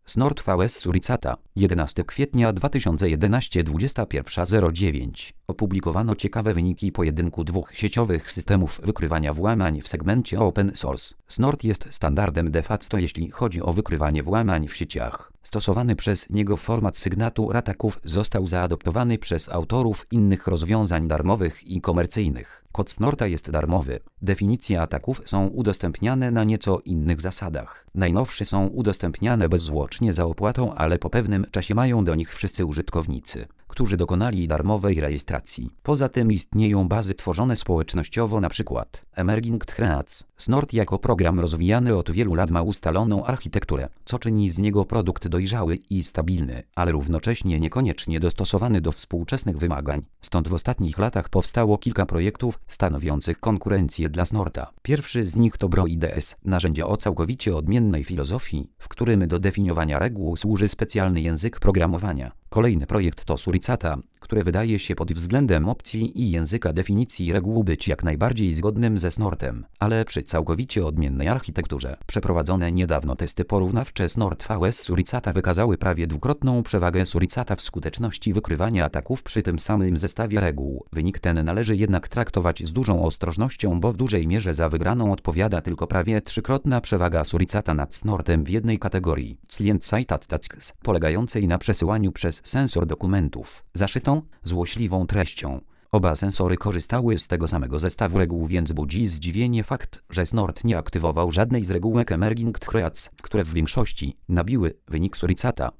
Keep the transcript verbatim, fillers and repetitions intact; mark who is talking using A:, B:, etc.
A: Snort V S Suricata, jedenastego kwietnia dwa tysiące jedenastego, dwudziesta pierwsza zero dziewięć. Opublikowano ciekawe wyniki pojedynku dwóch sieciowych systemów wykrywania włamań w segmencie open source. Snort jest standardem de facto, jeśli chodzi o wykrywanie włamań w sieciach. Stosowany przez niego format sygnatur ataków został zaadoptowany przez autorów innych rozwiązań darmowych i komercyjnych. Kod Snorta jest darmowy. Definicje ataków są udostępniane na nieco innych zasadach. Najnowsze są udostępniane bezzwłocznie za opłatą, ale po pewnym czasie mają do nich wszyscy użytkownicy, którzy dokonali darmowej rejestracji. Poza tym istnieją bazy tworzone społecznościowo, np. Emerging Threads. Snort jako program rozwijany od wielu lat ma ustaloną architekturę, co czyni z niego produkt dojrzały i stabilny, ale równocześnie niekoniecznie dostosowany do współczesnych wymagań. Stąd w ostatnich latach powstało kilka projektów stanowiących konkurencję dla Snorta. Pierwszy z nich to BroIDS, narzędzie o całkowicie odmiennej filozofii, w którym do definiowania reguł służy specjalny język programowania. Kolejny projekt to Suricata, które wydaje się pod względem opcji i języka definicji reguł być jak najbardziej zgodnym ze Snortem, ale przy całkowicie odmiennej architekturze. Przeprowadzone niedawno testy porównawcze Snort V S Suricata wykazały prawie dwukrotną przewagę Suricata w skuteczności wykrywania ataków przy tym samym zestawie reguł. Wynik ten należy jednak traktować z dużą ostrożnością, bo w dużej mierze za wygraną odpowiada tylko prawie trzykrotna przewaga Suricata nad Snortem w jednej kategorii Client-Side Attacks, polegającej na przesyłaniu przez sensor dokumentów zaszytą, złośliwą treścią. Oba sensory korzystały z tego samego zestawu reguł, więc budzi zdziwienie fakt, że Snort nie aktywował żadnej z regułek Emerging Threads, które w większości nabiły wynik Suricata.